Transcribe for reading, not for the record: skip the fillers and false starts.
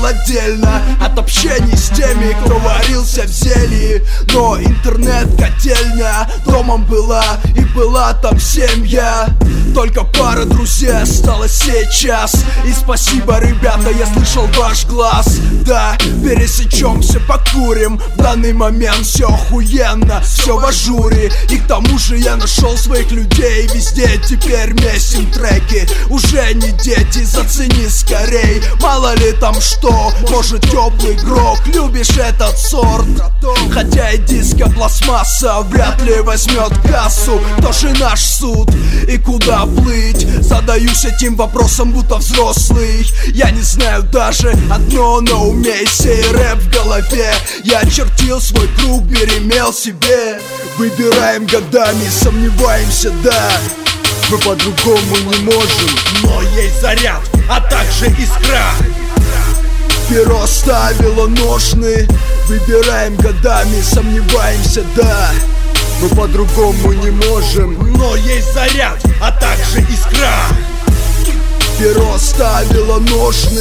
отдельно от общений с теми, кто варился в зелье. Но интернет-котельня домом была, и была там семья. Только пара друзей осталось сейчас. И спасибо, ребята, я слышал ваш глаз. Да, пересечемся, покурим. В данный момент все охуенно, все в ажуре. И к тому же я нашел своих людей везде. Теперь месим треки, уже не дети, зацени скорей. Мало ли там что, может теплый грок. Любишь этот сорт? Хотя и диско-пластмасса вряд ли возьмет кассу. Тоже наш суд, и куда плыть? Задаюсь этим вопросом, будто взрослый. Я не знаю даже одно на уме, и сей рэп в голове. Я очертил свой круг, перемел себе. Выбираем годами, сомневаемся, да. Мы по-другому не можем, но есть заряд, а также искра. Перо ставило ножны. Выбираем годами, сомневаемся, да. Мы по-другому не можем, но есть заряд, а также искра. Перо ставило ножны.